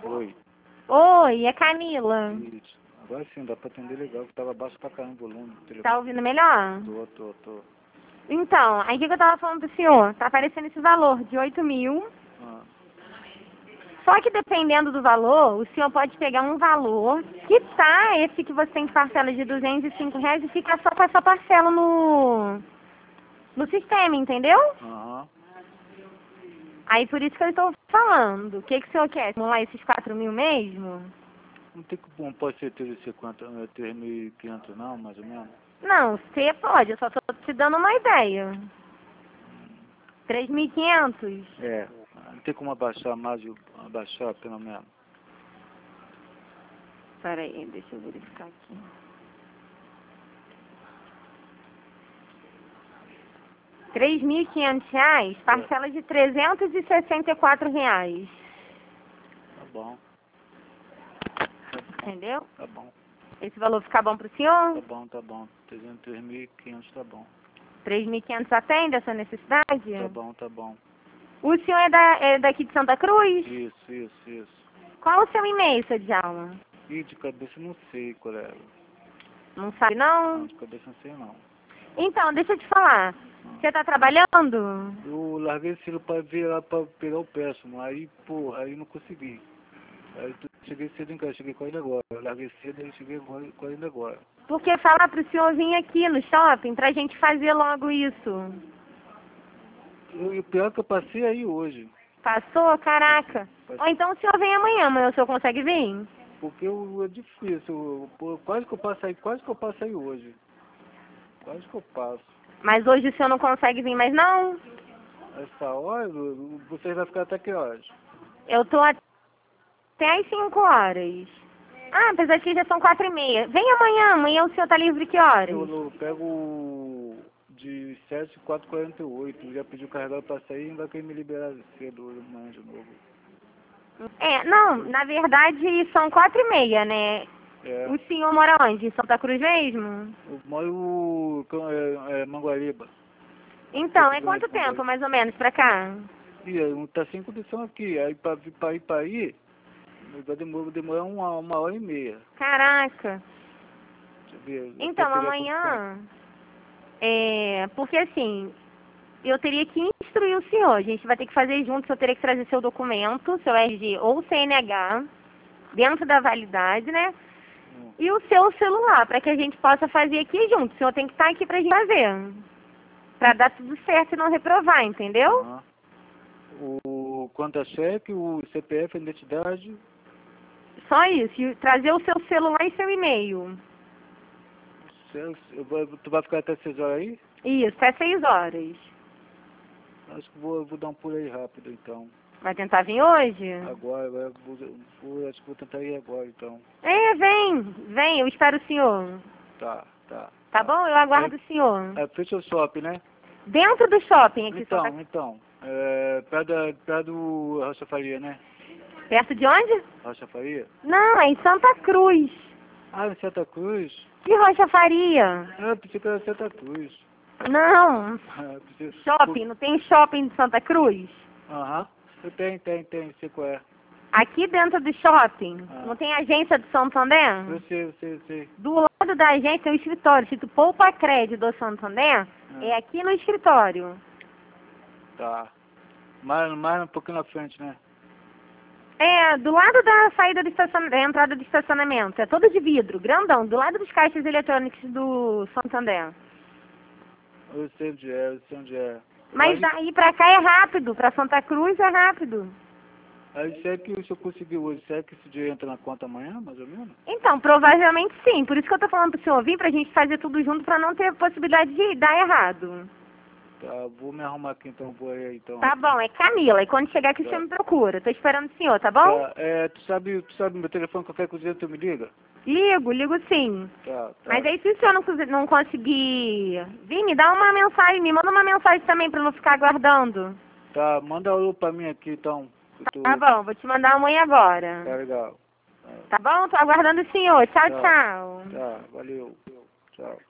Oi. Oi, é Camila. Isso. Agora sim, dá pra atender legal, que tava baixo pra caramba o volume do telefone. Tá ouvindo melhor? Tô. Então, aí o que eu tava falando pro senhor? Tá aparecendo esse valor de 8.000. Ah, Só que dependendo do valor, o senhor pode pegar um valor que tá esse que você tem de parcela de R$ 205 e ficar só com essa parcela no sistema, entendeu? aham. Aí por isso que eu estou falando. O que o senhor quer? Simular esses 4.000 mesmo? Não tem que, não pode ser 3.500 não, mais ou menos? Não, você pode, eu só tô te dando uma ideia. 3.500? É. Não tem como abaixar mais, abaixar pelo menos. Pera aí, deixa eu verificar aqui. R$ 3.500, parcela de R$ 364. Tá bom. Entendeu? Tá bom. Esse valor fica bom pro senhor? Tá bom. 3.500 tá bom. 3.500 atende essa necessidade? Tá bom. O senhor é daqui de Santa Cruz? Isso. Qual o seu e-mail, seu Djalma? Ih, de cabeça não sei, colega. Não sabe, Não, não? de cabeça não sei não. Então, deixa eu te falar. Você tá trabalhando? Eu larguei cedo pra vir lá pra pegar o péssimo, aí, pô, aí não consegui. Aí cheguei cedo em casa, cheguei quase agora. Eu larguei cedo e cheguei quase agora. Porque falar pro senhor vir aqui no shopping pra gente fazer logo isso. E o pior é que eu passei aí hoje. Passou? Caraca. Passei. Ou então o senhor vem amanhã o senhor consegue vir? Porque é difícil, pô, quase que eu passo aí hoje. Quase que eu passo. Mas hoje o senhor não consegue vir mais não? Essa hora, vocês vão ficar até que horas? Eu tô até às 5 horas. Ah, apesar que já são 4:30. Vem amanhã o senhor tá livre que horas? Eu pego de 7, 4h48. Já pedi o carregador pra sair e não vai querer me liberar cedo hoje amanhã de novo. Não, na verdade são 4:30, né? É. O senhor mora onde? Em Santa Cruz mesmo? Eu moro em Manguariba. Então, é quanto tempo mais ou menos pra cá? E aí, tá sem condição aqui. Aí pra ir, vai demorar uma hora e meia. Caraca. Deixa eu ver. Então, amanhã, porque assim, eu teria que instruir o senhor. A gente vai ter que fazer junto, o senhor teria que trazer seu documento, seu RG ou CNH, dentro da validade, né? E o seu celular, para que a gente possa fazer aqui junto. O senhor tem que estar aqui pra gente fazer. Pra dar tudo certo e não reprovar, entendeu? O conta-cheque, o CPF, a identidade. Só isso. E trazer o seu celular e seu e-mail. Tu vai ficar até 6 horas aí? Isso, até 6 horas. Acho que vou dar um pulo aí rápido, então. Vai tentar vir hoje? Agora, acho que vou tentar ir agora, então. Vem, eu espero o senhor. Tá. Tá bom? Eu aguardo o senhor. É frente ao shopping, né? Dentro do shopping aqui. Então, perto do Rocha Faria, né? Perto de onde? Rocha Faria? Não, é em Santa Cruz. Ah, em Santa Cruz? Que Rocha Faria? Ah, pensei que era Santa Cruz. Não. Pensei... Shopping, não tem shopping de Santa Cruz? Aham. Tem, sei qual é. Aqui dentro do shopping, não tem agência do Santander? Eu sei. Do lado da agência tem um escritório, escrito Poupa Crédito do Santander, é aqui no escritório. Tá. Mais um pouquinho na frente, né? Do lado da saída do estacionamento, da entrada do estacionamento. É todo de vidro, grandão, do lado dos caixas eletrônicos do Santander. Eu sei onde é. Mas daí pra cá é rápido, pra Santa Cruz é rápido. Aí será que se eu conseguir hoje, será que esse dinheiro entra na conta amanhã, mais ou menos? Então, provavelmente sim. Por isso que eu tô falando pro senhor vir, pra gente fazer tudo junto, pra não ter possibilidade de dar errado. Tá, vou me arrumar aqui então, vou aí então. Tá bom, é Camila. E quando chegar aqui o senhor me procura. Tô esperando o senhor, tá bom? Tá, tu sabe meu telefone, qualquer coisa tu me liga? Ligo sim. Tá. Mas aí se o senhor não conseguir vir, me dá uma mensagem, me manda uma mensagem também pra eu não ficar aguardando. Tá, manda alô pra mim aqui então. Tá bom, vou te mandar amanhã agora. Tá legal. Tá bom? Tô aguardando o senhor. Tchau. Tá, valeu. Tchau.